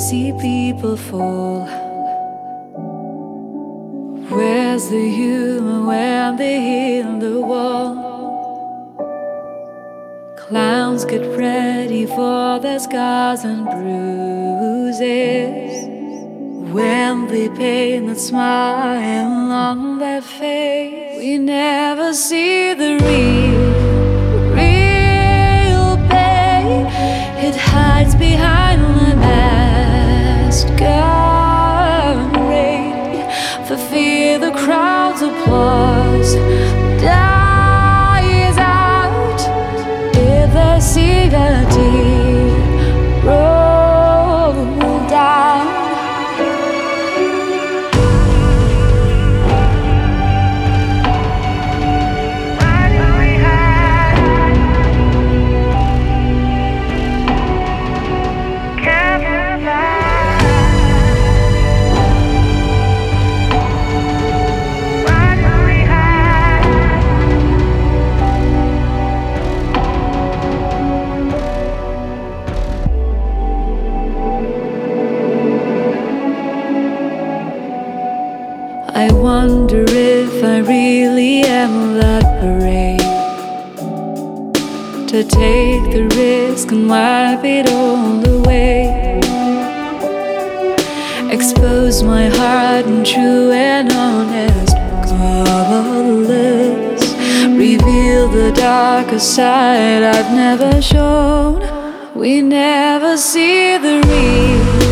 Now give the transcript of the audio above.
see people fall. Where's the humor when they hit the wall? Clowns get ready for their scars and bruises when they paint that smile on their face. We never see the real pain. It hides behind the masquerade. For fear the crowd's applause dies out if they see a tear roll down. I wonder if I really am that brave to take the risk and wipe it all away. Expose my heart and true and honest colorless. Reveal the darker side I've never shown. We never see the real